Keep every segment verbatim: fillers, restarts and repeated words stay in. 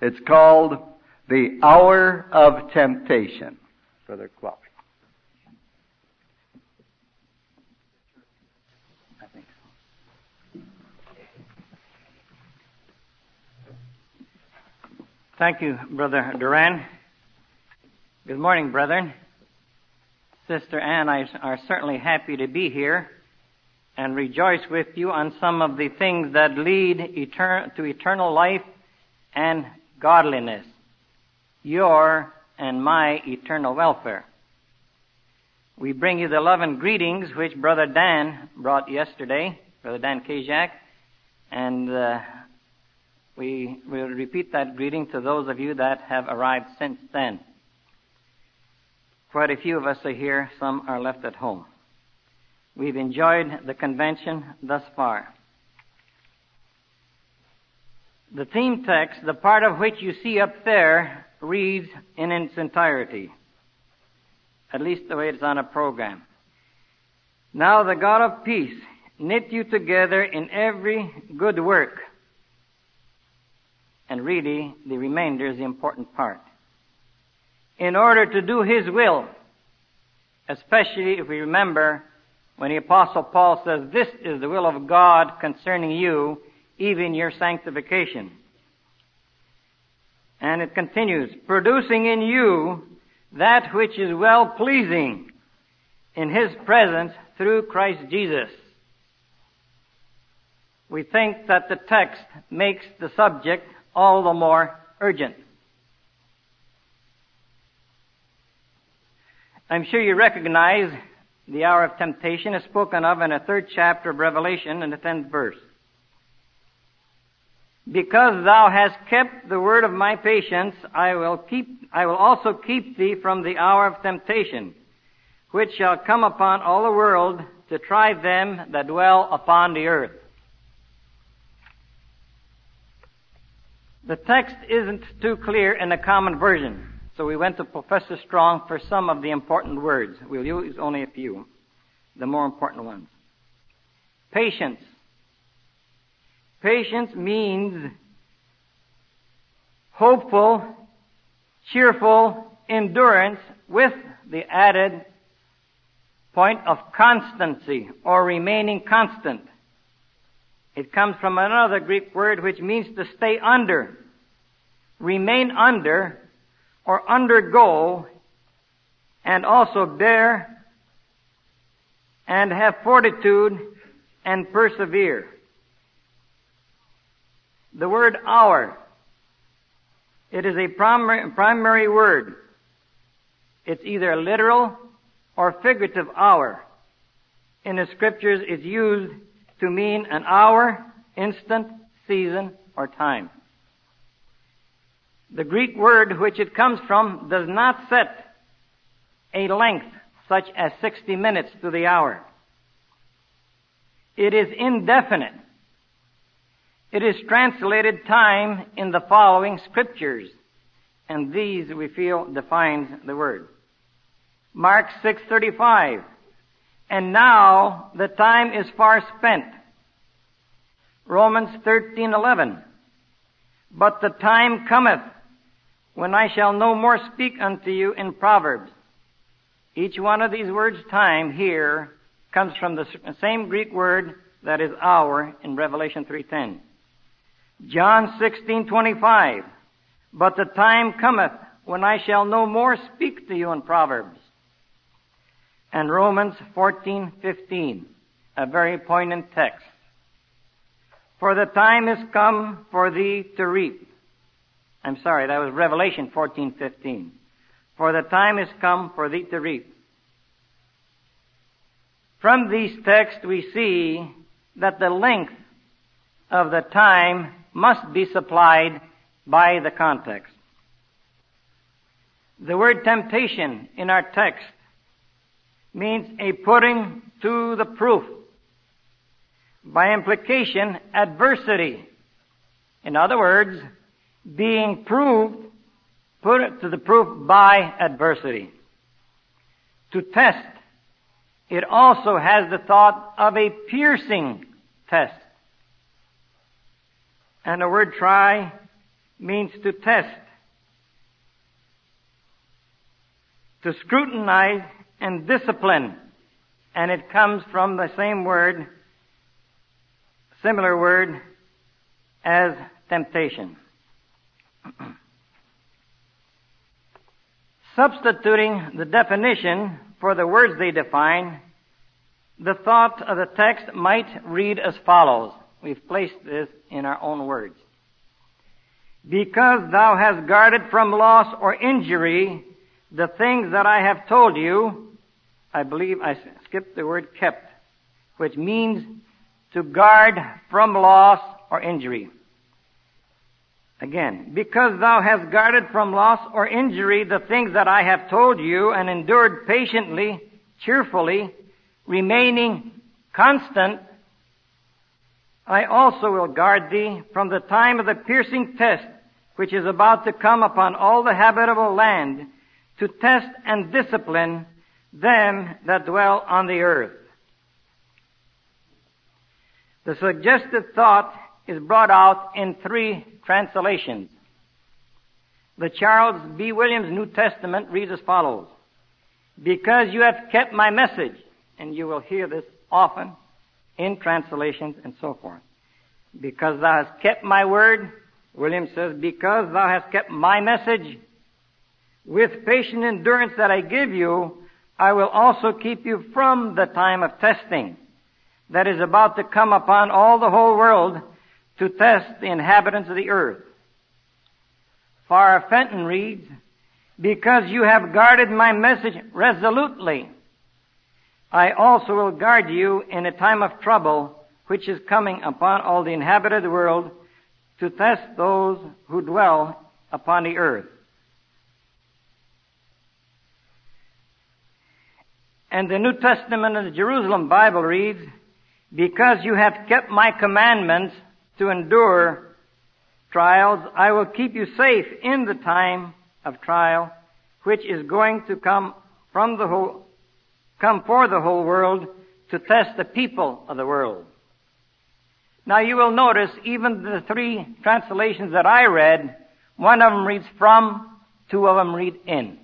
It's called The Hour of Temptation. Brother Clark. I think so. Thank you, Brother Duran. Good morning, brethren. Sister Ann, I are certainly happy to be here and rejoice with you on some of the things that lead etern- to eternal life and godliness, your and my eternal welfare. We bring you the love and greetings which Brother Dan brought yesterday, Brother Dan Kajak, and uh, we will repeat that greeting to those of you that have arrived since then. Quite a few of us are here, some are left at home. We've enjoyed the convention thus far. The theme text, the part of which you see up there, reads in its entirety, at least the way it's on a program. Now the God of peace knit you together in every good work. And really, the remainder is the important part. In order to do His will, especially if we remember when the Apostle Paul says, this is the will of God concerning you, even your sanctification. And it continues, producing in you that which is well-pleasing in His presence through Christ Jesus. We think that the text makes the subject all the more urgent. I'm sure you recognize the hour of temptation is spoken of in the third chapter of Revelation in the tenth verse. Because thou hast kept the word of my patience, I will keep, I will also keep thee from the hour of temptation, which shall come upon all the world to try them that dwell upon the earth. The text isn't too clear in the common version, so we went to Professor Strong for some of the important words. We'll use only a few, the more important ones. Patience. Patience means hopeful, cheerful endurance with the added point of constancy or remaining constant. It comes from another Greek word which means to stay under, remain under, or undergo, and also bear and have fortitude and persevere. The word hour, it is a primary, primary word. It's either a literal or figurative hour. In the Scriptures, it's used to mean an hour, instant, season, or time. The Greek word which it comes from does not set a length such as sixty minutes to the hour. It is indefinite. It is translated time in the following scriptures, and these we feel defines the word. Mark six thirty-five. And now the time is far spent. Romans thirteen eleven. But the time cometh when I shall no more speak unto you in Proverbs. Each one of these words, time, here, comes from the same Greek word that is hour in Revelation three ten. John sixteen twenty-five. But the time cometh when I shall no more speak to you in Proverbs. And Romans fourteen fifteen, a very poignant text. For the time is come for thee to reap. I'm sorry, that was Revelation fourteen fifteen. For the time is come for thee to reap. From these texts we see that the length of the time must be supplied by the context. The word temptation in our text means a putting to the proof. By implication, adversity. In other words, being proved, put it to the proof by adversity. To test, it also has the thought of a piercing test. And the word try means to test, to scrutinize and discipline, and it comes from the same word, similar word, as temptation. Substituting the definition for the words they define, the thought of the text might read as follows. We've placed this in our own words. Because thou hast guarded from loss or injury the things that I have told you, I believe I skipped the word kept, which means to guard from loss or injury. Again, because thou hast guarded from loss or injury the things that I have told you and endured patiently, cheerfully, remaining constant, I also will guard thee from the time of the piercing test which is about to come upon all the habitable land, to test and discipline them that dwell on the earth. The suggested thought is brought out in three translations. The Charles B. Williams New Testament reads as follows. Because you have kept my message, and you will hear this often in translations and so forth. Because thou hast kept my word, Williams says, because thou hast kept my message, with patient endurance that I give you, I will also keep you from the time of testing that is about to come upon all the whole world to test the inhabitants of the earth. Farrar Fenton reads, because you have guarded my message resolutely, I also will guard you in a time of trouble which is coming upon all the inhabited world to test those who dwell upon the earth. And the New Testament of the Jerusalem Bible reads, because you have kept my commandments to endure trials, I will keep you safe in the time of trial, which is going to come from the whole, come for the whole world to test the people of the world. Now you will notice even the three translations that I read, one of them reads from, two of them read in.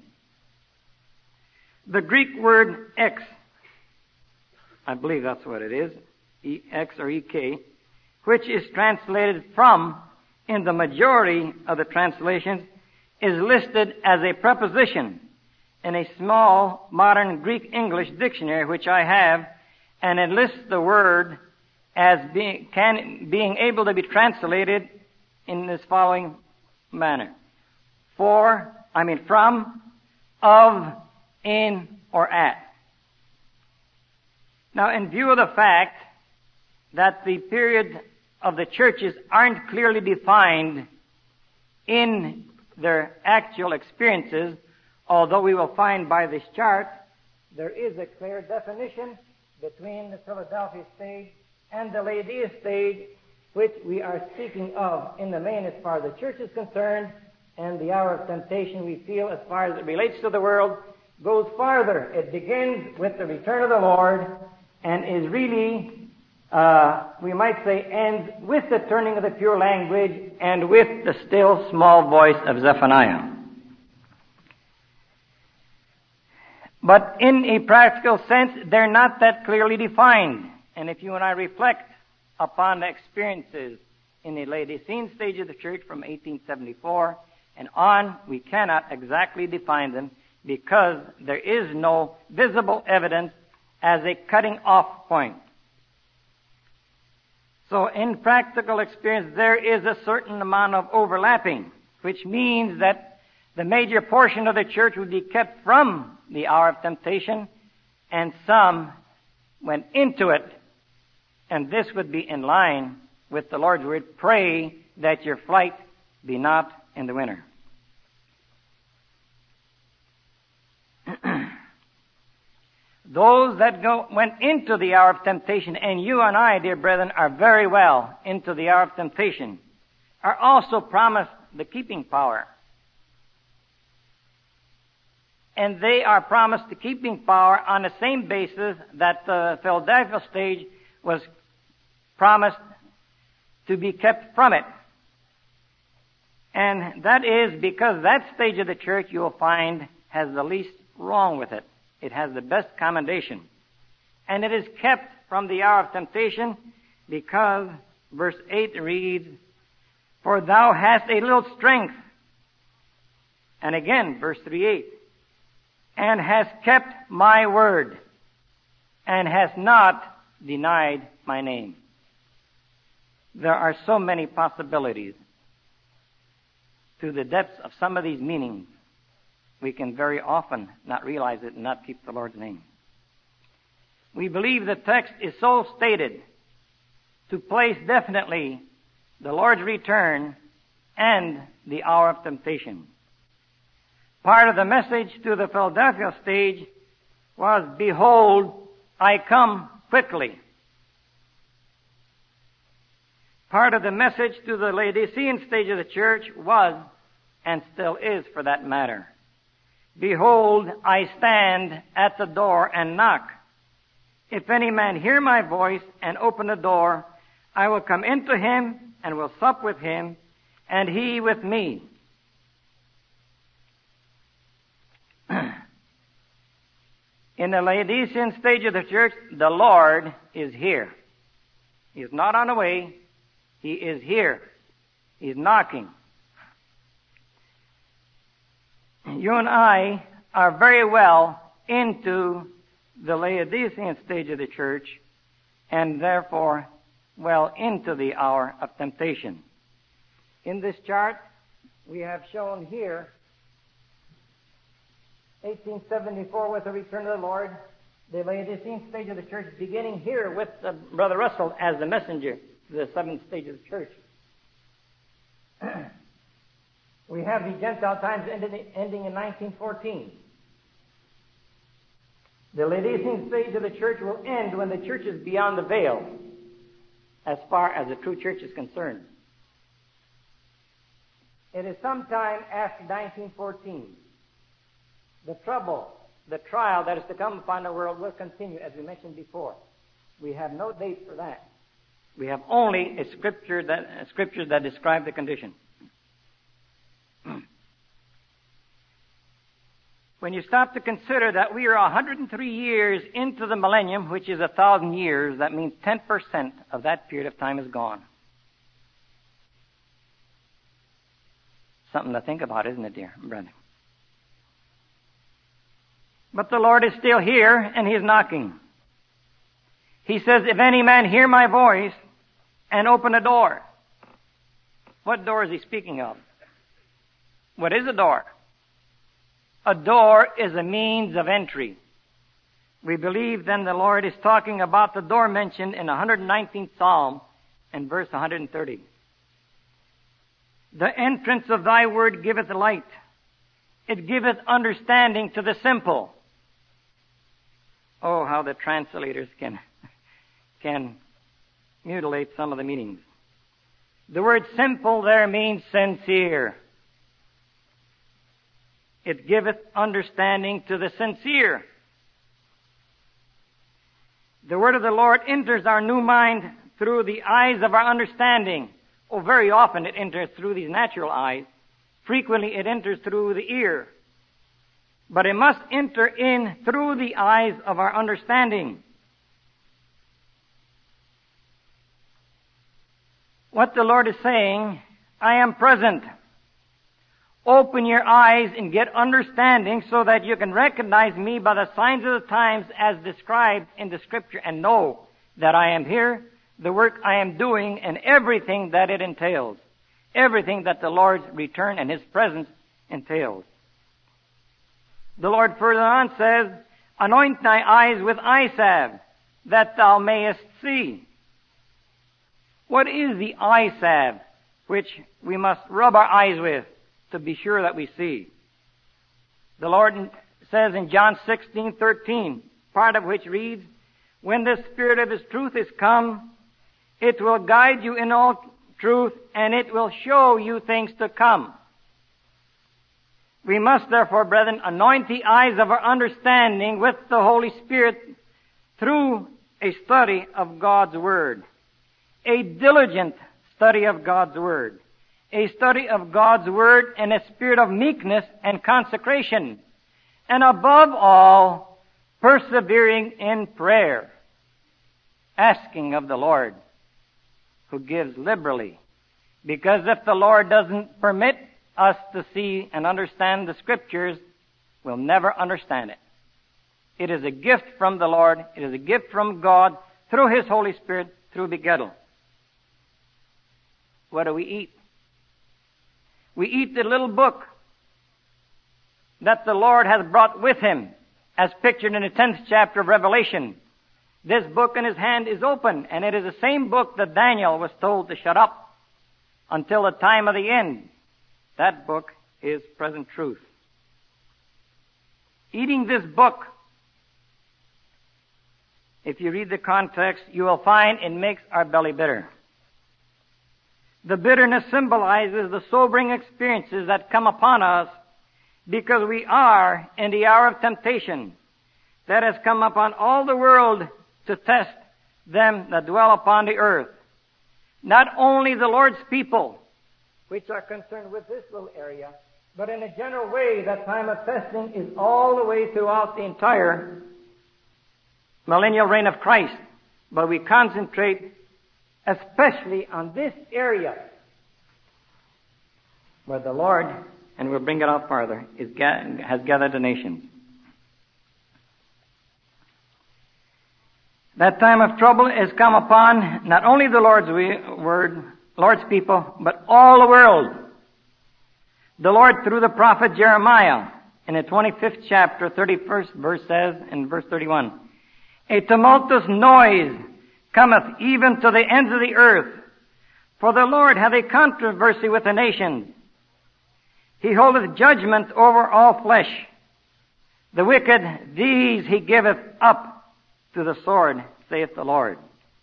The Greek word ex, I believe that's what it is, E X or E K, which is translated from in the majority of the translations, is listed as a preposition in a small modern Greek English dictionary which I have, and it lists the word as being, can, being able to be translated in this following manner. For, I mean from, of, in, or at. Now, in view of the fact that the period of the churches aren't clearly defined in their actual experiences, although we will find by this chart there is a clear definition between the Philadelphia stage and the Laodicea stage, which we are speaking of in the main as far as the church is concerned, and the hour of temptation we feel as far as it relates to the world goes farther. It begins with the return of the Lord and is really, uh, we might say, ends with the turning of the pure language and with the still small voice of Zephaniah. But in a practical sense, they're not that clearly defined. And if you and I reflect upon the experiences in the Laodicean stage of the church from eighteen seventy-four and on, we cannot exactly define them because there is no visible evidence as a cutting off point. So in practical experience, there is a certain amount of overlapping, which means that the major portion of the church would be kept from the hour of temptation, and some went into it. And this would be in line with the Lord's word, pray that your flight be not in the winter. Those that go, went into the hour of temptation, and you and I, dear brethren, are very well into the hour of temptation, are also promised the keeping power. And they are promised the keeping power on the same basis that the Philadelphia stage was promised to be kept from it. And that is because that stage of the church, you will find, has the least wrong with it. It has the best commendation. And it is kept from the hour of temptation because verse eight reads, "For thou hast a little strength." And again, verse three eight, "And hast kept my word, and hast not denied my name." There are so many possibilities to the depths of some of these meanings. We can very often not realize it and not keep the Lord's name. We believe the text is so stated to place definitely the Lord's return and the hour of temptation. Part of the message to the Philadelphia stage was, "Behold, I come quickly." Part of the message to the Laodicean stage of the church was, and still is for that matter, "Behold, I stand at the door and knock. If any man hear my voice and open the door, I will come into him and will sup with him, and he with me." In the Laodicean stage of the church, the Lord is here. He is not on the way. He is here. He's knocking. You and I are very well into the Laodicean stage of the church, and therefore well into the hour of temptation. In this chart, we have shown here eighteen seventy-four with the return of the Lord, the Laodicean stage of the church, beginning here with uh, Brother Russell as the messenger to the seventh stage of the church. We have the Gentile times ending, ending in nineteen fourteen. The Laodicean stage of the church will end when the church is beyond the veil, as far as the true church is concerned. It is sometime after nineteen fourteen. The trouble, the trial that is to come upon the world will continue, as we mentioned before. We have no date for that. We have only a scripture that, a scriptures that describe the condition. When you stop to consider that we are one hundred three years into the millennium, which is a thousand years, that means ten percent of that period of time is gone. Something to think about, isn't it, dear brother? But the Lord is still here, and He is knocking. He says, "If any man hear my voice and open a door." What door is He speaking of? What is a door? A door is a means of entry. We believe then the Lord is talking about the door mentioned in the one hundred nineteenth Psalm and verse one hundred thirty. "The entrance of thy word giveth light. It giveth understanding to the simple." Oh, how the translators can, can mutilate some of the meanings. The word simple there means sincere. It giveth understanding to the sincere. The word of the Lord enters our new mind through the eyes of our understanding. Oh, very often it enters through these natural eyes. Frequently it enters through the ear. But it must enter in through the eyes of our understanding. What the Lord is saying, I am present. Open your eyes and get understanding so that you can recognize me by the signs of the times as described in the Scripture and know that I am here, the work I am doing, and everything that it entails. Everything that the Lord's return and His presence entails. The Lord further on says, "Anoint thy eyes with eye salve, that thou mayest see." What is the eye salve which we must rub our eyes with to be sure that we see? The Lord says in John sixteen thirteen, part of which reads, "When the Spirit of His truth is come, it will guide you in all truth, and it will show you things to come." We must therefore, brethren, anoint the eyes of our understanding with the Holy Spirit through a study of God's Word, a diligent study of God's Word, a study of God's Word in a spirit of meekness and consecration, and above all, persevering in prayer, asking of the Lord, who gives liberally. Because if the Lord doesn't permit us to see and understand the Scriptures, we'll never understand it. It is a gift from the Lord. It is a gift from God through His Holy Spirit, through Begettel. What do we eat? We eat the little book that the Lord has brought with Him, as pictured in the tenth chapter of Revelation. This book in His hand is open, and it is the same book that Daniel was told to shut up until the time of the end. That book is present truth. Eating this book, if you read the context, you will find it makes our belly bitter. The bitterness symbolizes the sobering experiences that come upon us because we are in the hour of temptation that has come upon all the world to test them that dwell upon the earth. Not only the Lord's people, which are concerned with this little area, but in a general way, that time of testing is all the way throughout the entire millennial reign of Christ. But we concentrate especially on this area where the Lord, and we'll bring it out farther, is ga- has gathered the nations. That time of trouble has come upon not only the Lord's word, Lord's people, but all the world. The Lord, through the prophet Jeremiah, in the twenty-fifth chapter, thirty-first verse says, in verse thirty-one, a tumultuous noise cometh even to the ends of the earth, for the Lord hath a controversy with the nations. He holdeth judgment over all flesh. The wicked, these he giveth up to the sword, saith the Lord.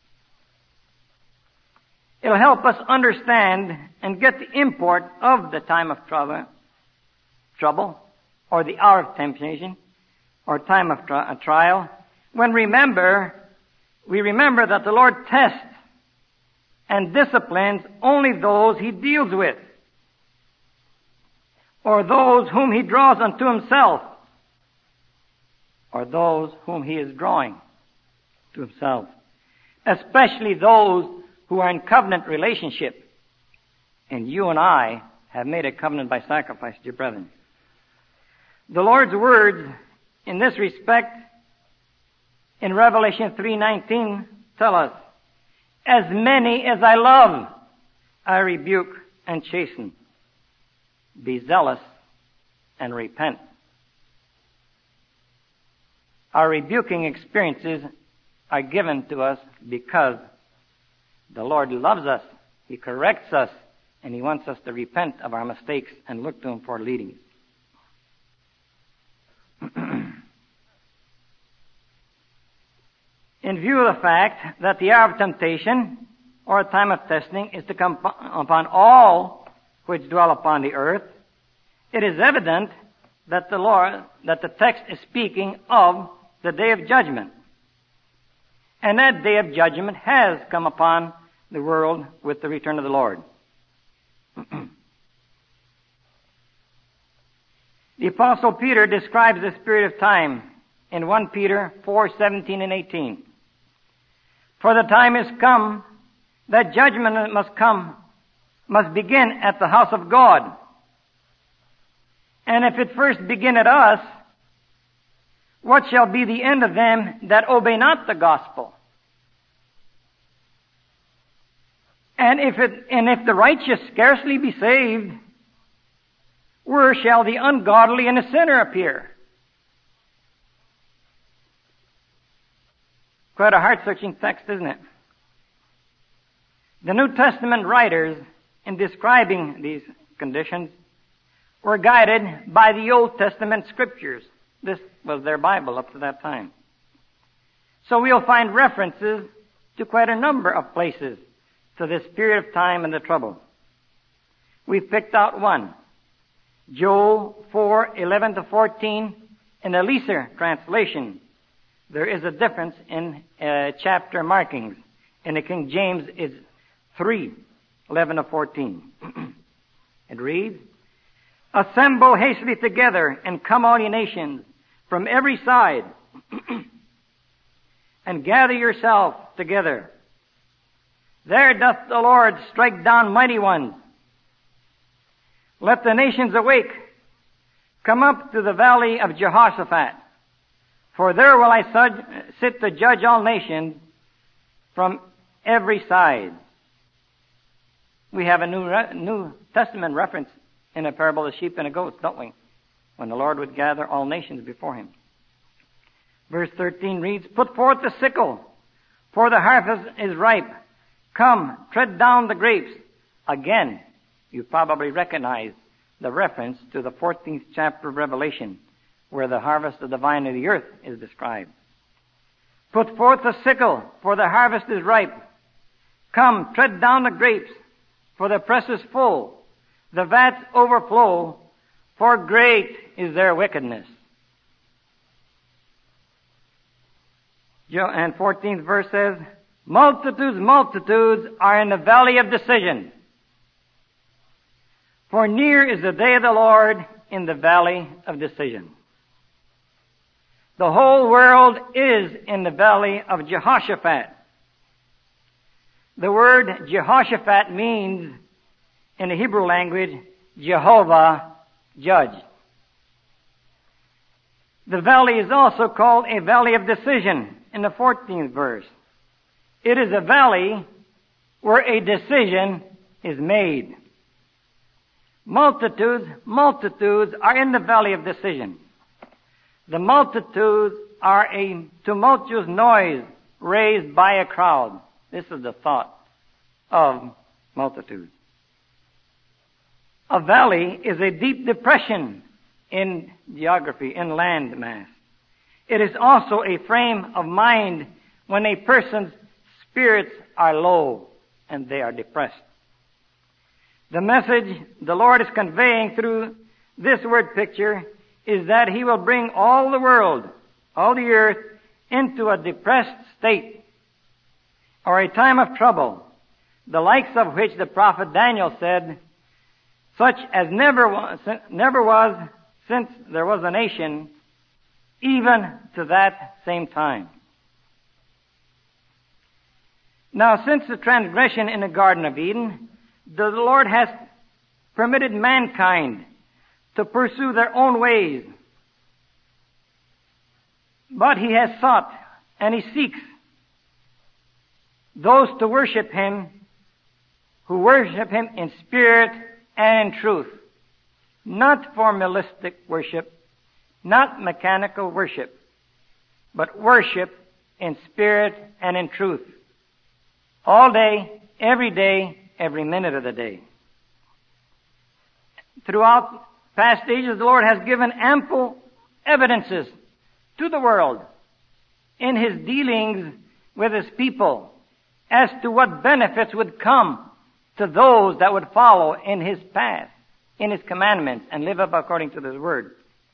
It'll help us understand and get the import of the time of trouble, trouble, or the hour of temptation, or time of tri- trial, when remember, we remember that the Lord tests and disciplines only those He deals with, or those whom He draws unto Himself, or those whom He is drawing to Himself, especially those who are in covenant relationship. And you and I have made a covenant by sacrifice, dear brethren. The Lord's words in this respect in Revelation three nineteen tell us, as many as I love, I rebuke and chasten. Be zealous and repent. Our rebuking experiences are given to us because the Lord loves us, He corrects us, and He wants us to repent of our mistakes and look to Him for leading. In view of the fact that the hour of temptation, or a time of testing, is to come upon all which dwell upon the earth, it is evident that the Lord, that the text is speaking of the day of judgment. And that day of judgment has come upon the world with the return of the Lord. The Apostle Peter describes this period of time in First Peter four seventeen and eighteen. For the time is come that judgment must come, must begin at the house of God. And if it first begin at us, what shall be the end of them that obey not the gospel? And if it, and if the righteous scarcely be saved, where shall the ungodly and the sinner appear? Quite a heart-searching text, isn't it? The New Testament writers, in describing these conditions, were guided by the Old Testament scriptures. This was their Bible up to that time. So we'll find references to quite a number of places to this period of time and the trouble. We've picked out one. Joel four eleven to fourteen in the Leeser translation. There is a difference in uh, chapter markings. In the King James, it's three eleven to fourteen. It reads, "Assemble hastily together, and come all ye nations from every side, and gather yourself together. There doth the Lord strike down mighty ones. Let the nations awake. Come up to the valley of Jehoshaphat. For there will I sit to judge all nations from every side." We have a New, Re- New Testament reference in a parable of the sheep and the goats, don't we? When the Lord would gather all nations before him. Verse thirteen reads, "Put forth the sickle, for the harvest is ripe. Come, tread down the grapes." Again, you probably recognize the reference to the fourteenth chapter of Revelation, where the harvest of the vine of the earth is described. "Put forth the sickle, for the harvest is ripe. Come, tread down the grapes, for the press is full. The vats overflow, for great is their wickedness." And fourteenth verse says, "Multitudes, multitudes are in the valley of decision. For near is the day of the Lord in the valley of decision." The whole world is in the valley of Jehoshaphat. The word Jehoshaphat means, in the Hebrew language, Jehovah Judge. The valley is also called a valley of decision in the fourteenth verse. It is a valley where a decision is made. Multitudes, multitudes are in the valley of decision. The multitudes are a tumultuous noise raised by a crowd. This is the thought of multitudes. A valley is a deep depression in geography, in land mass. It is also a frame of mind when a person's spirits are low and they are depressed. The message the Lord is conveying through this word picture is that He will bring all the world, all the earth, into a depressed state, or a time of trouble, the likes of which the prophet Daniel said, such as never was, never was since there was a nation, even to that same time. Now, since the transgression in the Garden of Eden, the Lord has permitted mankind to pursue their own ways. But He has sought, and He seeks, those to worship Him who worship Him in spirit and in truth. Not formalistic worship, not mechanical worship, but worship in spirit and in truth. All day, every day, every minute of the day. Throughout past ages, the Lord has given ample evidences to the world in His dealings with His people as to what benefits would come to those that would follow in His path, in His commandments, and live up according to His word.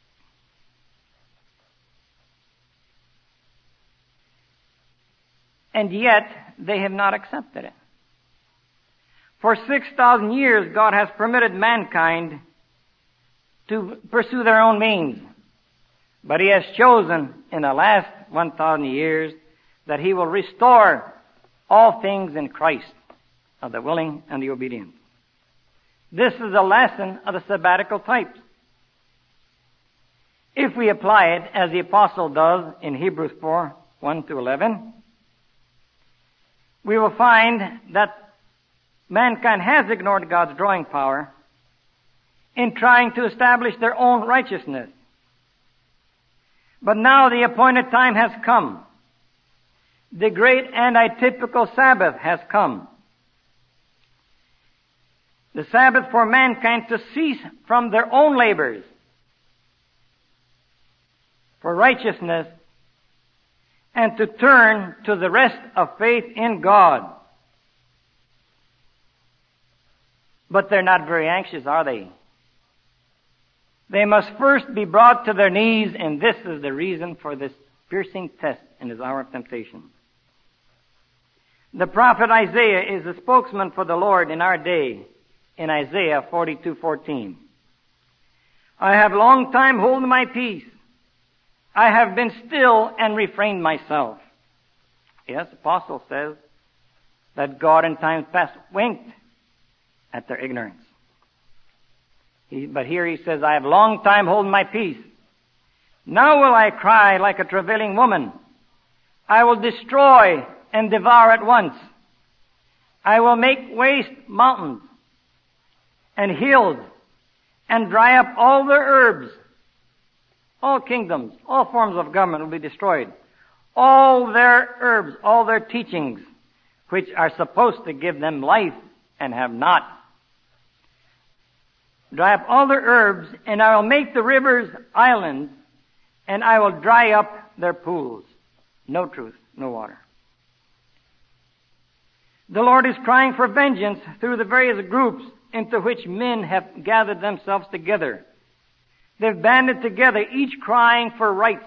And yet, they have not accepted it. For six thousand years, God has permitted mankind to pursue their own means. But He has chosen in the last one thousand years that He will restore all things in Christ, of the willing and the obedient. This is a lesson of the sabbatical types. If we apply it as the apostle does in Hebrews four, one to eleven, we will find that mankind has ignored God's drawing power in trying to establish their own righteousness. But now the appointed time has come. The great and atypical Sabbath has come. The Sabbath for mankind to cease from their own labors for righteousness and to turn to the rest of faith in God. But they're not very anxious, are they? They must first be brought to their knees, and this is the reason for this piercing test in His hour of temptation. The prophet Isaiah is the spokesman for the Lord in our day in Isaiah forty-two fourteen. I have long time holden my peace. I have been still and refrained myself. Yes, the apostle says that God in times past winked at their ignorance. He, but here he says, I have long time holden my peace. Now will I cry like a travailing woman. I will destroy and devour at once. I will make waste mountains and hills and dry up all their herbs. All kingdoms, all forms of government will be destroyed. All their herbs, all their teachings, which are supposed to give them life and have not. Dry up all their herbs, and I will make the rivers islands, and I will dry up their pools. No truth, no water. The Lord is crying for vengeance through the various groups into which men have gathered themselves together. They've banded together, each crying for rights.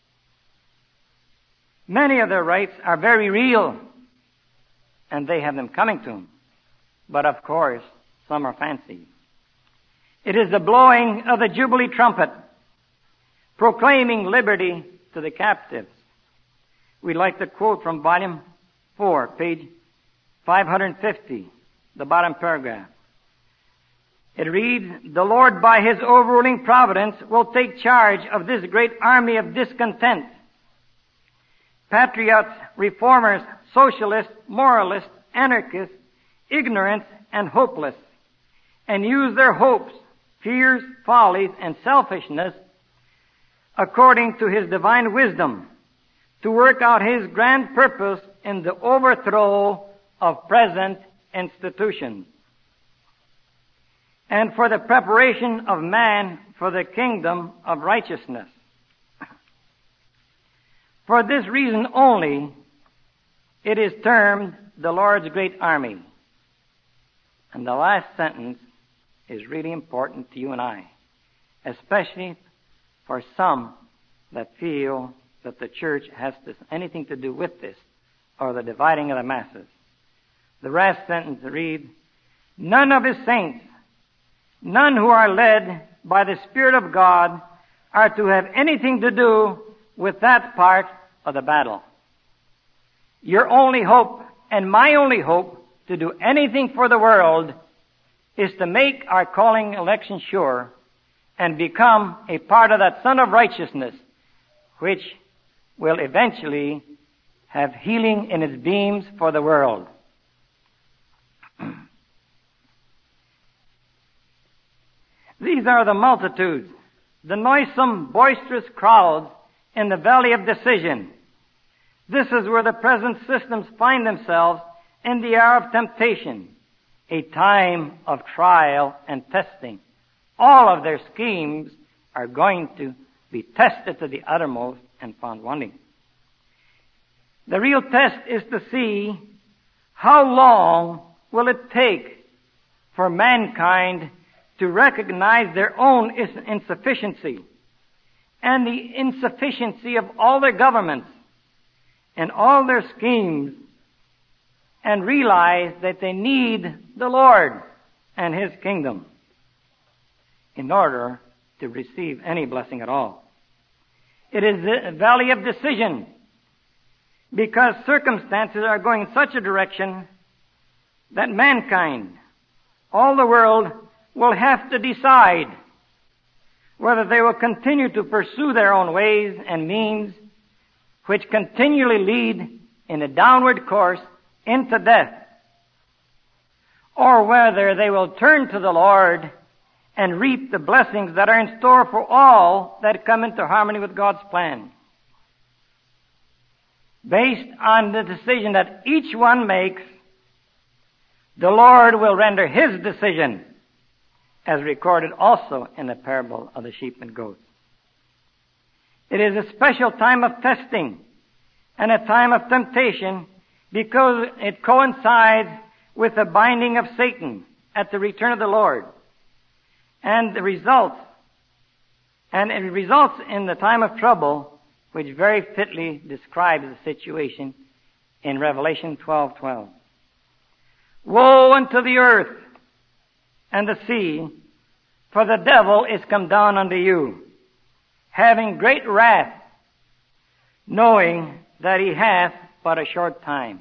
Many of their rights are very real, and they have them coming to them. But of course, some are fancy. It is the blowing of the Jubilee trumpet, proclaiming liberty to the captives. We'd like to quote from volume four, page five hundred fifty, the bottom paragraph. It reads, the Lord by His overruling providence will take charge of this great army of discontent. Patriots, reformers, socialists, moralists, anarchists, ignorant and hopeless, and use their hopes, fears, follies, and selfishness according to His divine wisdom to work out His grand purpose in the overthrow of present institutions and for the preparation of man for the kingdom of righteousness. For this reason only, it is termed the Lord's great army. And the last sentence is really important to you and I, especially for some that feel that the church has this, anything to do with this, or the dividing of the masses. The last sentence reads, none of His saints, none who are led by the Spirit of God, are to have anything to do with that part of the battle. Your only hope, and my only hope, to do anything for the world is to make our calling election sure and become a part of that Son of Righteousness, which will eventually have healing in its beams for the world. These are the multitudes, the noisome, boisterous crowds in the valley of decision. This is where the present systems find themselves in the hour of temptation, a time of trial and testing. All of their schemes are going to be tested to the uttermost and found wanting. The real test is to see how long will it take for mankind to recognize their own insufficiency and the insufficiency of all their governments and all their schemes, and realize that they need the Lord and His kingdom in order to receive any blessing at all. It is the valley of decision because circumstances are going in such a direction that mankind, all the world, will have to decide whether they will continue to pursue their own ways and means, which continually lead in a downward course into death, or whether they will turn to the Lord and reap the blessings that are in store for all that come into harmony with God's plan. Based on the decision that each one makes, the Lord will render His decision, as recorded also in the parable of the sheep and goats. It is a special time of testing and a time of temptation because it coincides with the binding of Satan at the return of the Lord. And the results, and it results in the time of trouble, which very fitly describes the situation in Revelation twelve twelve. Woe unto the earth, and the sea, for the devil is come down unto you, having great wrath, knowing that he hath but a short time.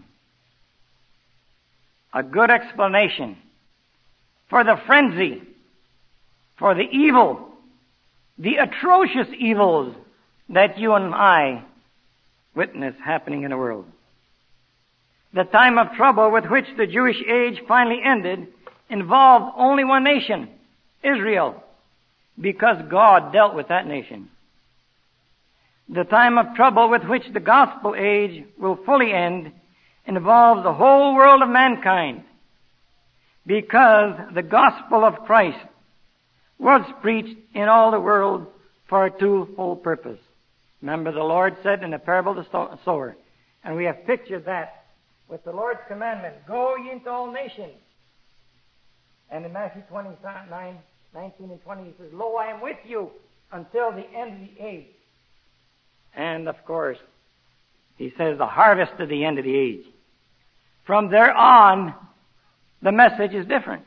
A good explanation for the frenzy, for the evil, the atrocious evils that you and I witness happening in the world. The time of trouble with which the Jewish age finally ended involved only one nation, Israel, because God dealt with that nation. The time of trouble with which the gospel age will fully end involves the whole world of mankind, because the gospel of Christ was preached in all the world for a twofold purpose. Remember, the Lord said in the parable of the sower, and we have pictured that with the Lord's commandment, go ye into all nations. And in Matthew twenty-nine, nineteen and twenty, he says, lo, I am with you until the end of the age. And of course, he says the harvest of the end of the age. From there on, the message is different.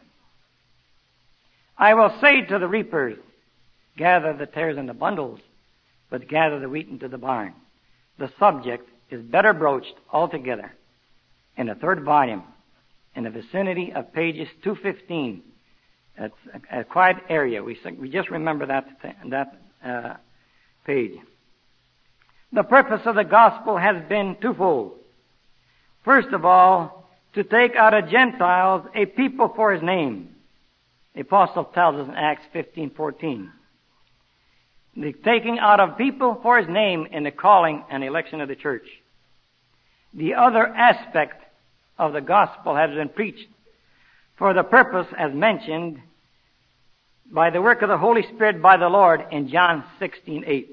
I will say to the reapers, gather the tares in the bundles, but gather the wheat into the barn. The subject is better broached altogether in a third volume, in the vicinity of pages two fifteen. It's a, a quiet area. We, we just remember that, that uh, page. The purpose of the gospel has been twofold. First of all, to take out of Gentiles a people for his name. The apostle tells us in Acts fifteen fourteen. The taking out of people for his name in the calling and election of the church. The other aspect of the gospel has been preached for the purpose, as mentioned, by the work of the Holy Spirit by the Lord in John sixteen eight.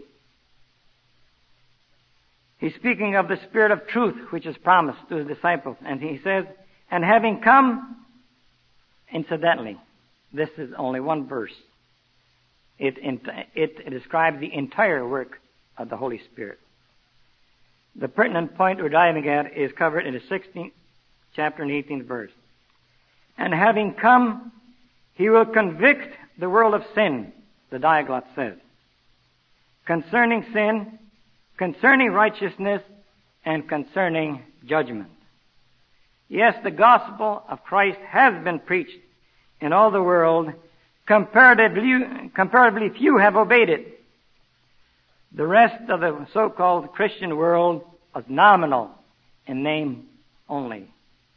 He's speaking of the Spirit of truth which is promised to his disciples. And he says, and having come, incidentally, this is only one verse. It, it describes the entire work of the Holy Spirit. The pertinent point we're diving at is covered in the sixteenth chapter and eighteenth verse. And having come, he will convict the world of sin, the Diaglott says, concerning sin, concerning righteousness, and concerning judgment. Yes, the gospel of Christ has been preached in all the world. Comparatively, comparatively few have obeyed it. The rest of the so-called Christian world was nominal in name only.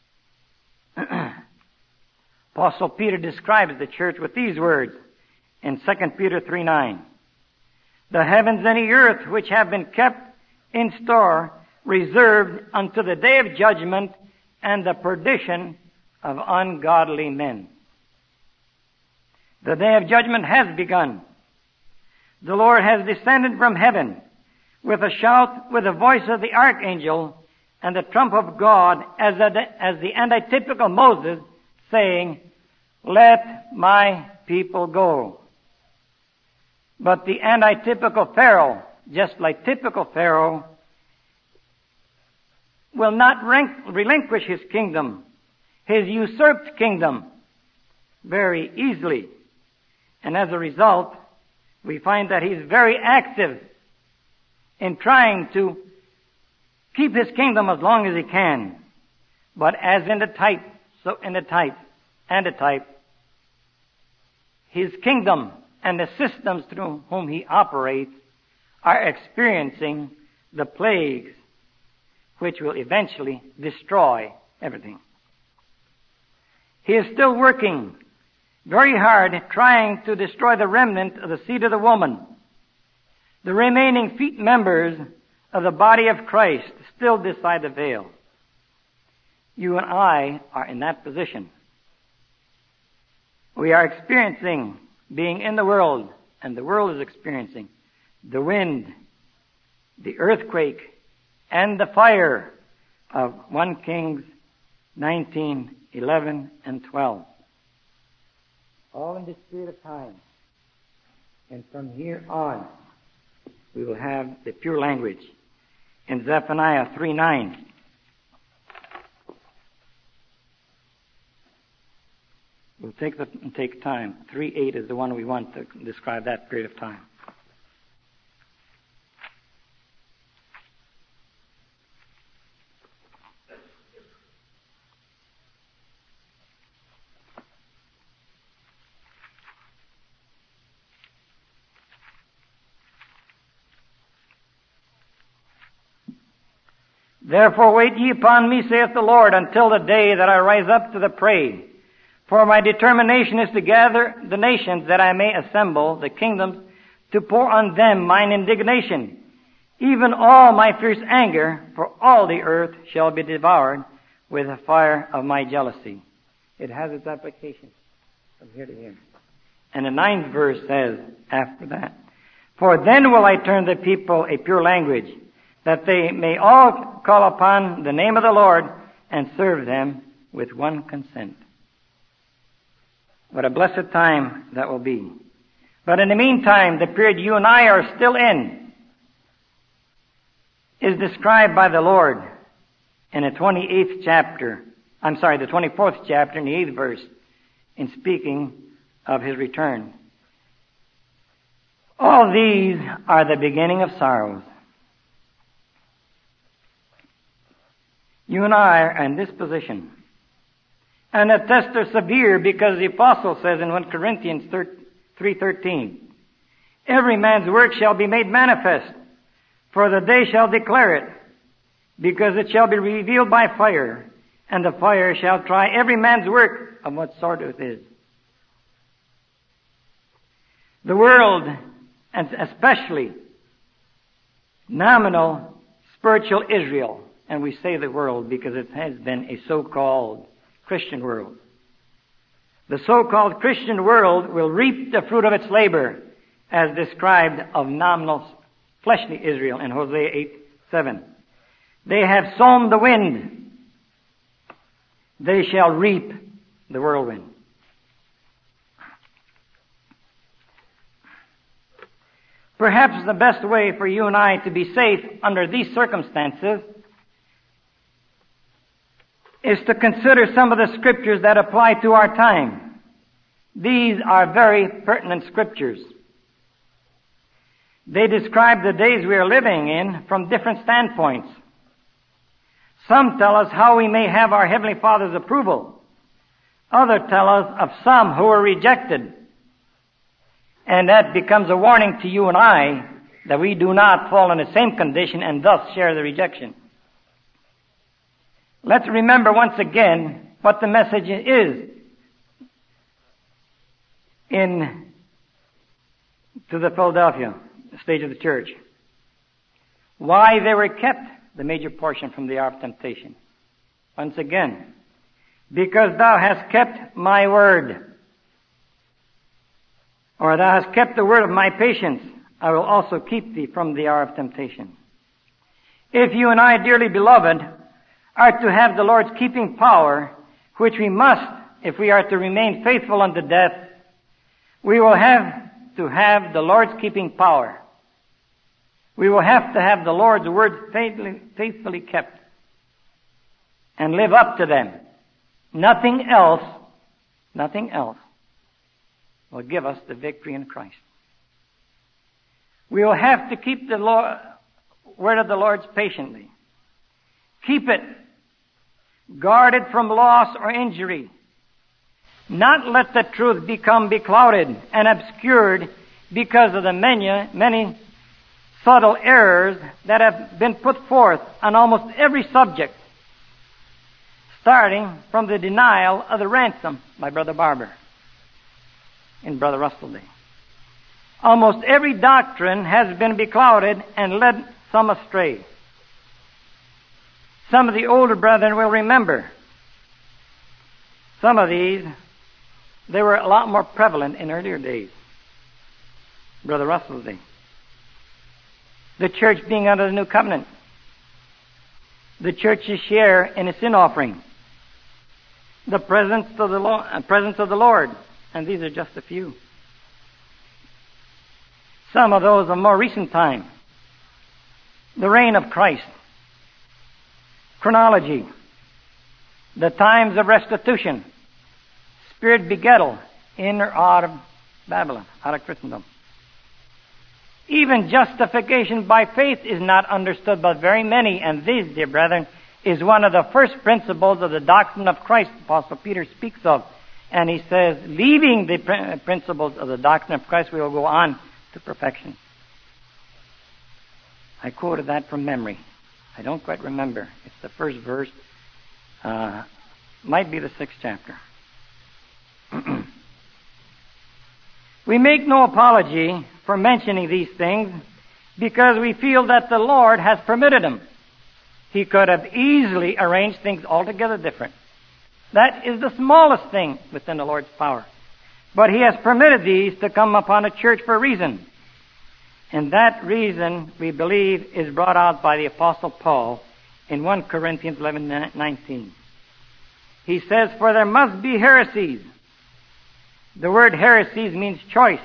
Apostle Peter describes the church with these words in Second Peter three nine. The heavens and the earth which have been kept in store, reserved unto the day of judgment and the perdition of ungodly men. The day of judgment has begun. The Lord has descended from heaven with a shout, with the voice of the archangel and the trump of God, as, a, as the antitypical Moses, saying, let my people go. But the antitypical Pharaoh, just like typical Pharaoh, will not relinquish his kingdom, his usurped kingdom, very easily. And as a result, we find that he's very active in trying to keep his kingdom as long as he can. But as in the type, so in the type, and the type, his kingdom and the systems through whom he operates are experiencing the plagues which will eventually destroy everything. He is still working very hard trying to destroy the remnant of the seed of the woman. The remaining feet members of the body of Christ still beside the veil. You and I are in that position. We are experiencing being in the world, and the world is experiencing the wind, the earthquake, and the fire of First Kings nineteen, eleven, and twelve. All in this period of time. And from here on, we will have the pure language. In Zephaniah three nine, We'll take the take time. three eight is the one we want to describe that period of time. Therefore wait ye upon me, saith the Lord, until the day that I rise up to the prey. For my determination is to gather the nations, that I may assemble the kingdoms, to pour on them mine indignation, even all my fierce anger, for all the earth shall be devoured with the fire of my jealousy. It has its application from here to here. And the ninth verse says, after that, for then will I turn the people a pure language, that they may all call upon the name of the Lord and serve them with one consent. What a blessed time that will be. But in the meantime, the period you and I are still in is described by the Lord in the twenty-eighth chapter, I'm sorry, the twenty-fourth chapter in the eighth verse, in speaking of His return. All these are the beginning of sorrows. You and I are in this position. And the tests are severe because the apostle says in First Corinthians three thirteen, every man's work shall be made manifest, for the day shall declare it, because it shall be revealed by fire, and the fire shall try every man's work of what sort it is. The world, and especially nominal spiritual Israel, and we say the world because it has been a so-called Christian world. The so-called Christian world will reap the fruit of its labor, as described of nominal fleshly Israel in Hosea eight seven. They have sown the wind. They shall reap the whirlwind. Perhaps the best way for you and I to be safe under these circumstances is to consider some of the scriptures that apply to our time. These are very pertinent scriptures. They describe the days we are living in from different standpoints. Some tell us how we may have our Heavenly Father's approval. Others tell us of some who are rejected. And that becomes a warning to you and I that we do not fall in the same condition and thus share the rejection. Let's remember once again what the message is in to the Philadelphia stage of the church. Why they were kept, the major portion from the hour of temptation. Once again, because thou hast kept my word, or thou hast kept the word of my patience, I will also keep thee from the hour of temptation. If you and I, dearly beloved, are to have the Lord's keeping power, which we must if we are to remain faithful unto death, we will have to have the Lord's keeping power. We will have to have the Lord's words faithfully, faithfully kept and live up to them. Nothing else, nothing else will give us the victory in Christ. We will have to keep the Lord, word of the Lord's patiently. Keep it guarded from loss or injury. Not let the truth become beclouded and obscured because of the many, many subtle errors that have been put forth on almost every subject, starting from the denial of the ransom by Brother Barber in Brother Russell Day. Almost every doctrine has been beclouded and led some astray. Some of the older brethren will remember. Some of these, they were a lot more prevalent in earlier days. Brother Russell's day. The church being under the new covenant. The church's share in a sin offering. The presence of the, Lord, uh, presence of the Lord. And these are just a few. Some of those of more recent time. The reign of Christ. Chronology. The times of restitution. spirit begettal, in or out of Babylon, out of Christendom. Even justification by faith is not understood by very many, and this, dear brethren, is one of the first principles of the doctrine of Christ Apostle Peter speaks of. And he says, leaving the principles of the doctrine of Christ, we will go on to perfection. I quoted that from memory. I don't quite remember. It's the first verse. Uh, might be the sixth chapter. We make no apology for mentioning these things because we feel that the Lord has permitted them. He could have easily arranged things altogether different. That is the smallest thing within the Lord's power. But He has permitted these to come upon a church for a reason. And that reason, we believe, is brought out by the Apostle Paul in First Corinthians eleven nineteen. He says, "For there must be heresies." The word heresies means choice.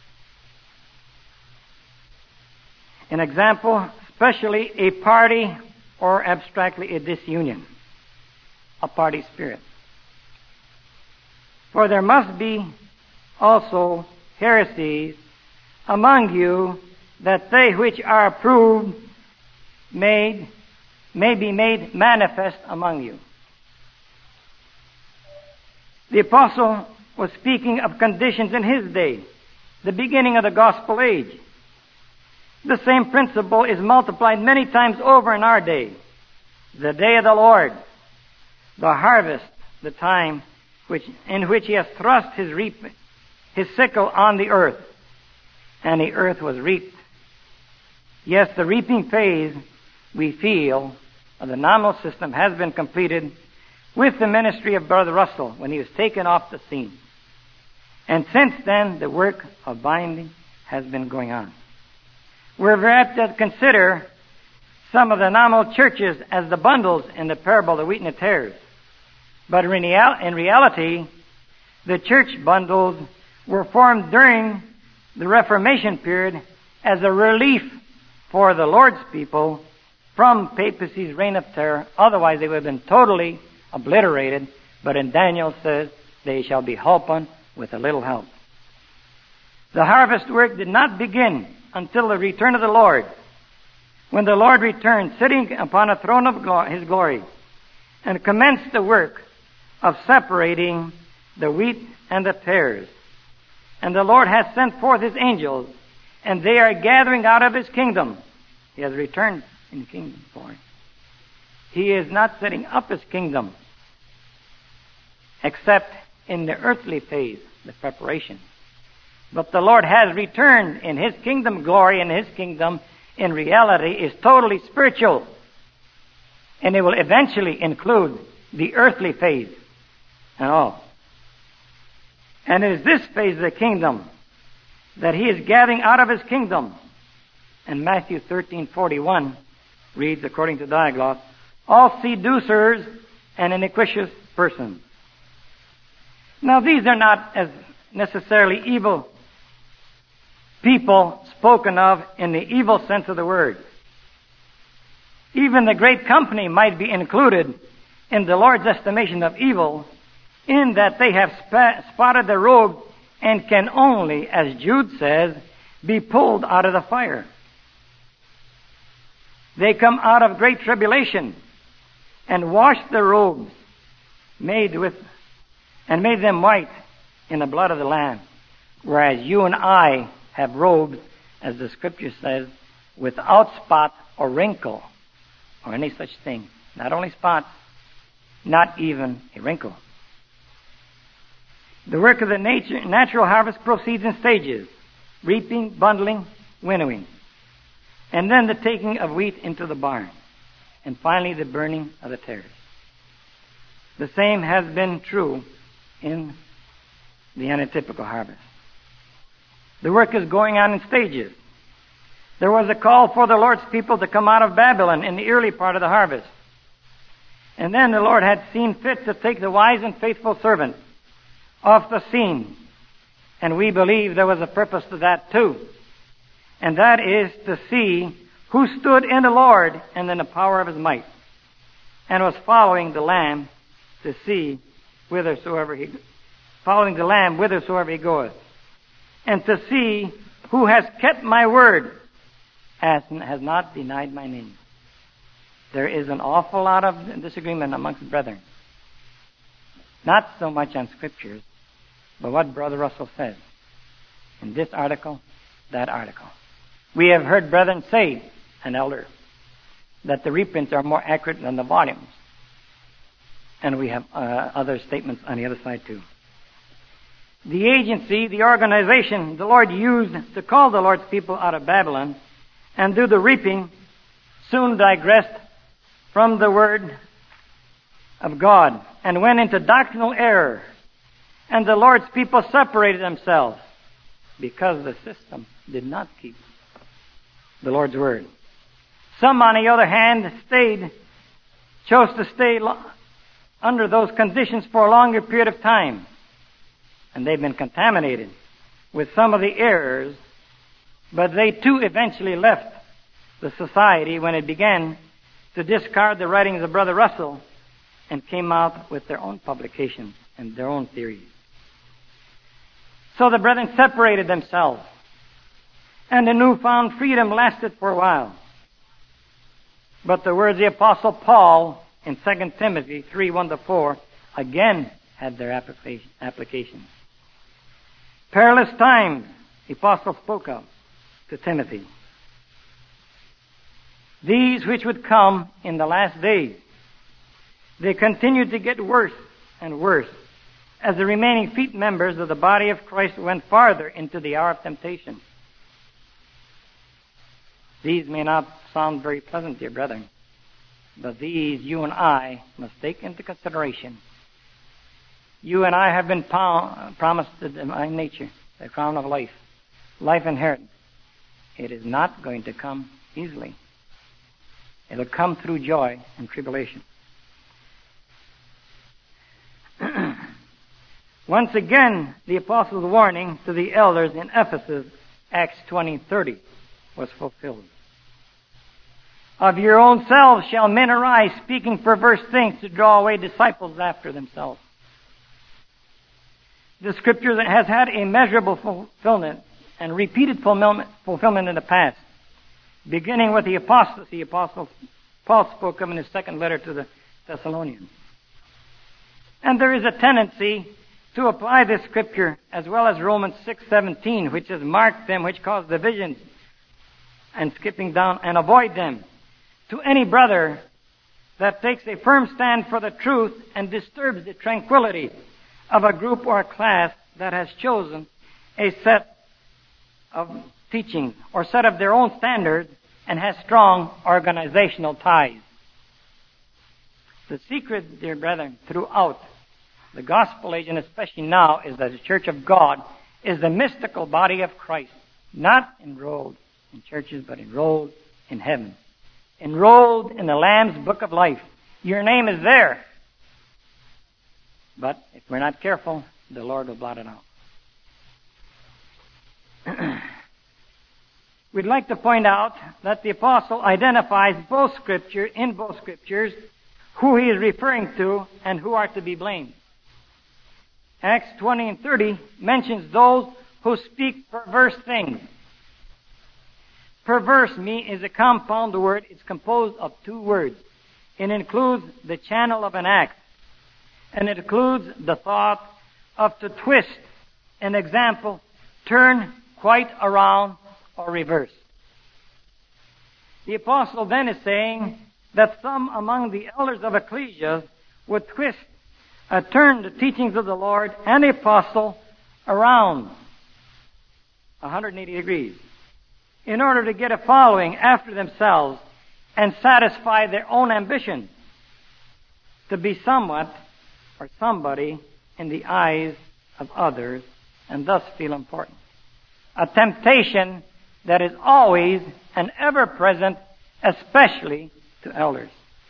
An example, especially a party or abstractly a disunion, a party spirit. For there must be also heresies among you, that they which are approved made may be made manifest among you. The apostle was speaking of conditions in his day, the beginning of the gospel age. The same principle is multiplied many times over in our day. The day of the Lord, the harvest, the time which in which He has thrust His reap, His sickle on the earth, and the earth was reaped. Yes, the reaping phase, we feel, of the nominal system has been completed with the ministry of Brother Russell when he was taken off the scene. And since then, the work of binding has been going on. We're very apt to consider some of the nominal churches as the bundles in the parable of the wheat and the tares. But in, real, in reality, the church bundles were formed during the Reformation period as a relief for the Lord's people from papacy's reign of terror. Otherwise, they would have been totally obliterated. But in Daniel says, they shall be holpen with a little help. The harvest work did not begin until the return of the Lord, when the Lord returned, sitting upon a throne of glo- His glory, and commenced the work of separating the wheat and the tares. And the Lord has sent forth His angels, and they are gathering out of His kingdom. He has returned in the kingdom glory. He is not setting up His kingdom, except in the earthly phase, the preparation. But the Lord has returned in His kingdom glory, and His kingdom in reality is totally spiritual. And it will eventually include the earthly phase and all. And it is this phase of the kingdom that He is gathering out of His kingdom. And Matthew thirteen forty-one reads, according to Diaglos, all seducers and iniquitous persons. Now these are not as necessarily evil people spoken of in the evil sense of the word. Even the great company might be included in the Lord's estimation of evil, in that they have sp- spotted the robe and can only, as Jude says, be pulled out of the fire. They come out of great tribulation and washed the robes made with and made them white in the blood of the Lamb, whereas you and I have robes, as the Scripture says, without spot or wrinkle or any such thing. Not only spots, not even a wrinkle. The work of the nature, natural harvest proceeds in stages: reaping, bundling, winnowing, and then the taking of wheat into the barn, and finally the burning of the tares. The same has been true in the antitypical harvest. The work is going on in stages. There was a call for the Lord's people to come out of Babylon in the early part of the harvest. And then the Lord had seen fit to take the wise and faithful servant off the scene. And we believe there was a purpose to that too. And that is to see who stood in the Lord and in the power of His might, and was following the Lamb to see whithersoever He following the Lamb whithersoever he goeth, and to see who has kept my word, and has not denied my name. There is an awful lot of disagreement amongst brethren. Not so much on scriptures, but what Brother Russell says. In this article, that article. We have heard brethren say, an elder, that the reprints are more accurate than the volumes. And we have uh, other statements on the other side too. The agency, the organization the Lord used to call the Lord's people out of Babylon and do the reaping soon digressed from the word of God and went into doctrinal error. And the Lord's people separated themselves because the system did not keep the Lord's word. Some, on the other hand, stayed, chose to stay lo- under those conditions for a longer period of time. And they've been contaminated with some of the errors, but they too eventually left the society when it began to discard the writings of Brother Russell and came out with their own publications and their own theories. So the brethren separated themselves, and the newfound freedom lasted for a while. But the words of the Apostle Paul in Second Timothy three, one to four again had their application. application. Perilous times, the Apostle spoke of to Timothy. These which would come in the last days, they continued to get worse and worse as the remaining feet members of the body of Christ went farther into the hour of temptation. These may not sound very pleasant, dear brethren, but these you and I must take into consideration. You and I have been po- promised the divine nature, the crown of life, life inheritance. It is not going to come easily. It'll come through joy and tribulation. Once again, the apostles' warning to the elders in Ephesus, Acts twenty thirty, was fulfilled. Of your own selves shall men arise, speaking perverse things to draw away disciples after themselves. The Scripture has had a measurable fulfillment and repeated fulfillment in the past, beginning with the apostasy Apostle Paul spoke of in his second letter to the Thessalonians. And there is a tendency to apply this Scripture as well as Romans six seventeen, which has marked them which cause divisions, and skipping down, and avoid them, to any brother that takes a firm stand for the truth and disturbs the tranquility of a group or a class that has chosen a set of teachings or set of their own standards and has strong organizational ties. The secret, dear brethren, throughout the gospel age, and especially now, is that the Church of God is the mystical body of Christ, not enrolled in churches, but enrolled in heaven. Enrolled in the Lamb's book of life. Your name is there. But if we're not careful, the Lord will blot it out. We'd like to point out that the apostle identifies both scripture, in both scriptures, who he is referring to and who are to be blamed. Acts twenty and thirty mentions those who speak perverse things. Perverse me is a compound word. It's composed of two words. It includes the channel of an act, and it includes the thought of to twist. An example, turn quite around or reverse. The apostle then is saying that some among the elders of ecclesia would twist, uh, turn the teachings of the Lord and the apostle around one hundred eighty degrees in order to get a following after themselves and satisfy their own ambition to be somewhat or somebody in the eyes of others and thus feel important. A temptation that is always and ever present, especially to elders.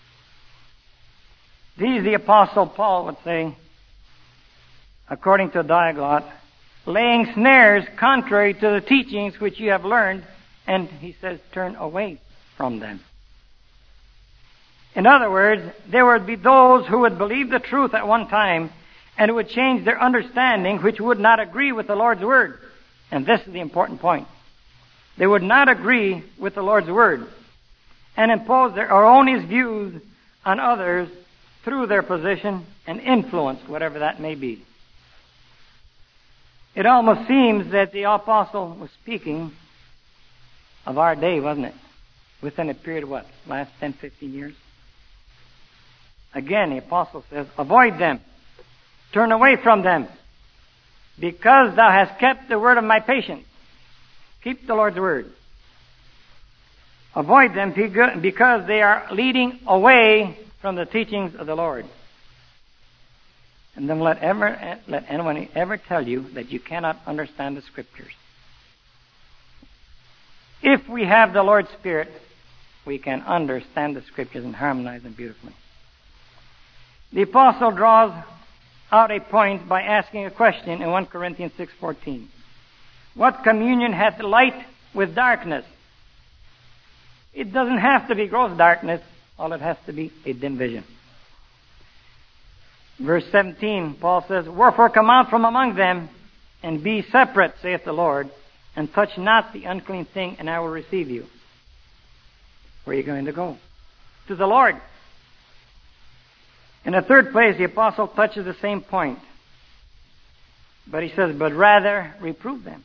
These, the Apostle Paul would say, according to Diaglott, laying snares contrary to the teachings which you have learned, and he says, turn away from them. In other words, there would be those who would believe the truth at one time And it would change their understanding, which would not agree with the Lord's Word. And this is the important point. They would not agree with the Lord's Word and impose their erroneous views on others through their position and influence, whatever that may be. It almost seems that the apostle was speaking of our day, wasn't it? Within a period of what? Last ten, fifteen years? Again, the apostle says, avoid them. Turn away from them. Because thou hast kept the word of my patience. Keep the Lord's word. Avoid them because they are leading away from the teachings of the Lord. And then let ever let anyone ever tell you that you cannot understand the Scriptures. If we have the Lord's Spirit, we can understand the Scriptures and harmonize them beautifully. The apostle draws out a point by asking a question in First Corinthians six fourteen. What communion hath light with darkness? It doesn't have to be gross darkness. All it has to be a dim vision. Verse seventeen, Paul says, wherefore come out from among them, and be separate, saith the Lord, and touch not the unclean thing, and I will receive you. Where are you going to go? To the Lord. In the third place, the apostle touches the same point. But he says, but rather reprove them.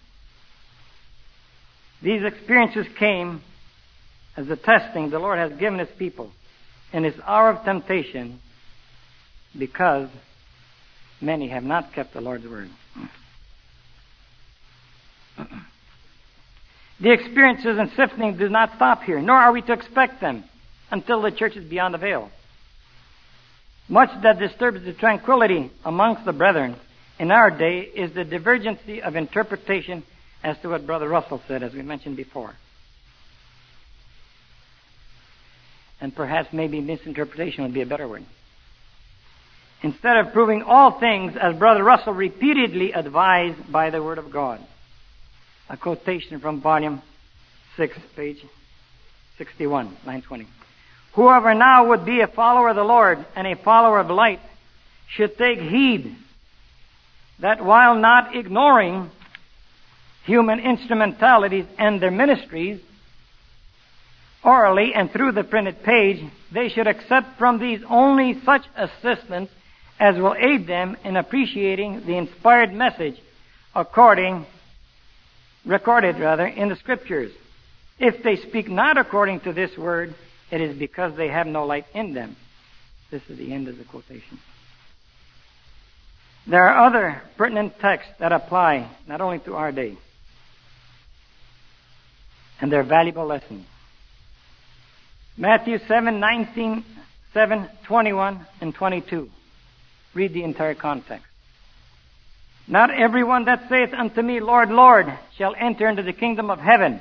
These experiences came as a testing the Lord has given His people in His hour of temptation, because many have not kept the Lord's word. The experiences and sifting do not stop here, nor are we to expect them until the church is beyond the veil. Much that disturbs the tranquility amongst the brethren in our day is the divergency of interpretation as to what Brother Russell said, as we mentioned before. And perhaps maybe misinterpretation would be a better word. Instead of proving all things as Brother Russell repeatedly advised by the Word of God. A quotation from volume six, page sixty-one, line twenty. Whoever now would be a follower of the Lord and a follower of light should take heed that while not ignoring human instrumentalities and their ministries, orally and through the printed page, they should accept from these only such assistance as will aid them in appreciating the inspired message according, recorded rather, in the Scriptures. If they speak not according to this word, it is because they have no light in them. This is the end of the quotation. There are other pertinent texts that apply not only to our day, and they're valuable lessons. Matthew seven nineteen, seven twenty-one, and twenty-two. Read the entire context. Not everyone that saith unto me, Lord, Lord, shall enter into the kingdom of heaven.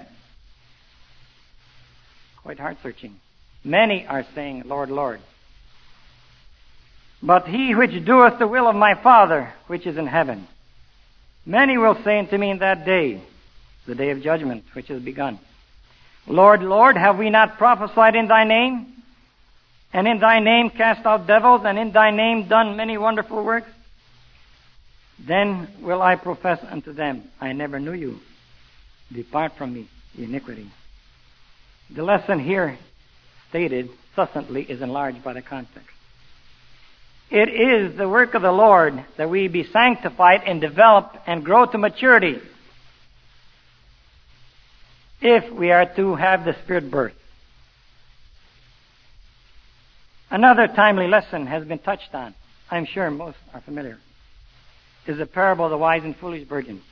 Quite heart-searching. Many are saying, Lord, Lord. But he which doeth the will of my Father, which is in heaven. Many will say unto me in that day, the day of judgment, which has begun, Lord, Lord, have we not prophesied in thy name? And in thy name cast out devils, and in thy name done many wonderful works? Then will I profess unto them, I never knew you. Depart from me, ye iniquity. The lesson here stated succinctly is enlarged by the context. It is the work of the Lord that we be sanctified and developed and grow to maturity if we are to have the Spirit birth. Another timely lesson has been touched on. I'm sure most are familiar. Is the parable of the wise and foolish virgins.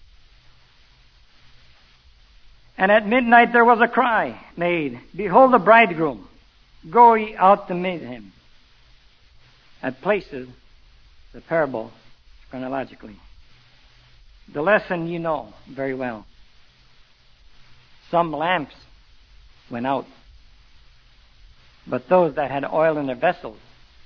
And at midnight there was a cry made, Behold the bridegroom, go ye out to meet him. At places, the parable chronologically. The lesson you know very well. Some lamps went out, but those that had oil in their vessels,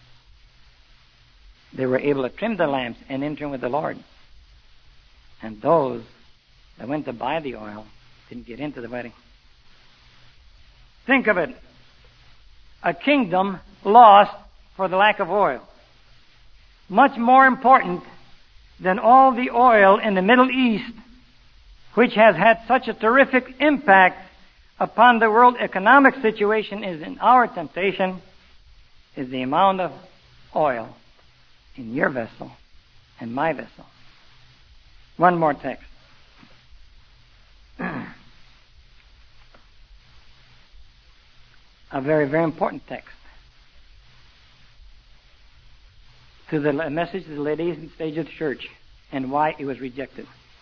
they were able to trim the lamps and enter with the Lord. And those that went to buy the oil didn't get into the wedding. Think of it. A kingdom lost for the lack of oil. much more important than all the oil in the Middle East, which has had such a terrific impact upon the world economic situation, is in our temptation, is the amount of oil in your vessel and my vessel. One more text. A very, very important text. To the message to the ladies and stage of the church, and why it was rejected.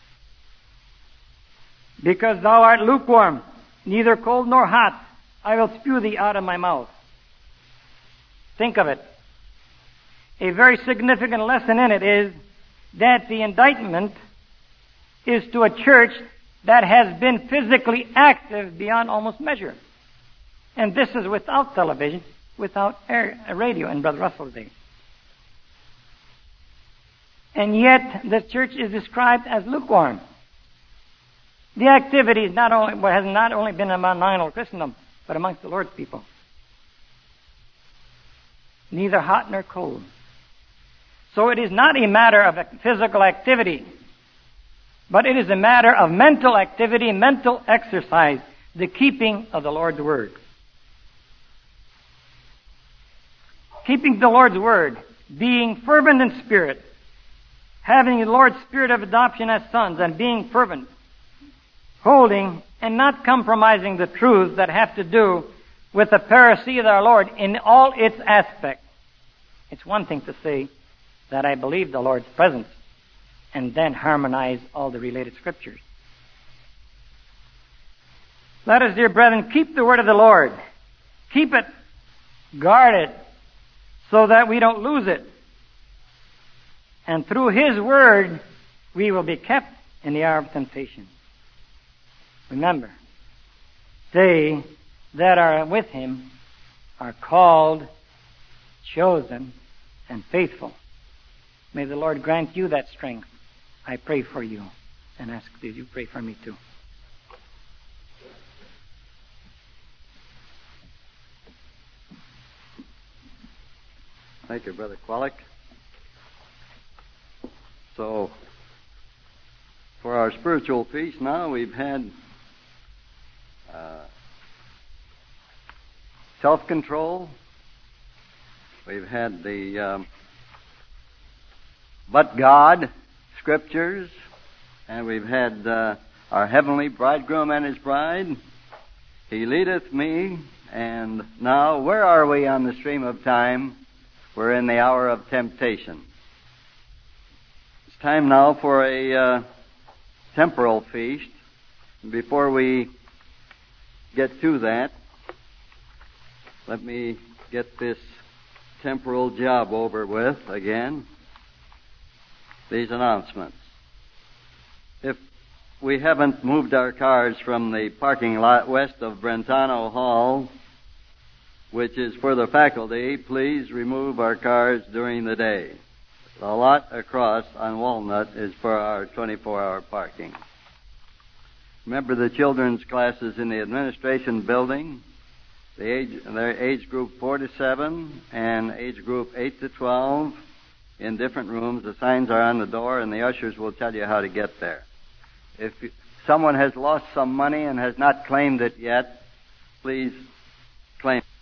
Because thou art lukewarm, neither cold nor hot, I will spew thee out of my mouth. Think of it. A very significant lesson in it is that the indictment is to a church that has been physically active beyond almost measure. And this is without television, without air, radio in Brother Russell's day. And yet the church is described as lukewarm. The activity is not only, well, has not only been among nominal Christendom, but amongst the Lord's people. Neither hot nor cold. So it is not a matter of physical activity, but it is a matter of mental activity, mental exercise, the keeping of the Lord's Word. Keeping the Lord's Word, being fervent in spirit, having the Lord's Spirit of adoption as sons, and being fervent, holding and not compromising the truths that have to do with the parousia of our Lord in all its aspects. It's one thing to say that I believe the Lord's presence and then harmonize all the related scriptures. Let us, dear brethren, keep the word of the Lord. Keep it, guard it, so that we don't lose it. And through His word, we will be kept in the hour of temptation. Remember, they that are with Him are called, chosen, and faithful. May the Lord grant you that strength. I pray for you and ask that you pray for me too. Thank you, Brother Kwolek. So, for our spiritual feast now, we've had uh, self-control. We've had the um, but God scriptures, and we've had uh, our heavenly bridegroom and his bride. He leadeth me, and now where are we on the stream of time? We're in the hour of temptation. It's time now for a uh, temporal feast. Before we get to that, let me get this temporal job over with again. These announcements. If we haven't moved our cars from the parking lot west of Brentano Hall, which is for the faculty, please remove our cars during the day. The lot across on Walnut is for our twenty-four hour parking. Remember the children's classes in the administration building, the age, their age group four to seven and age group eight to twelve in different rooms. The signs are on the door and the ushers will tell you how to get there. If someone has lost some money and has not claimed it yet, please claim it.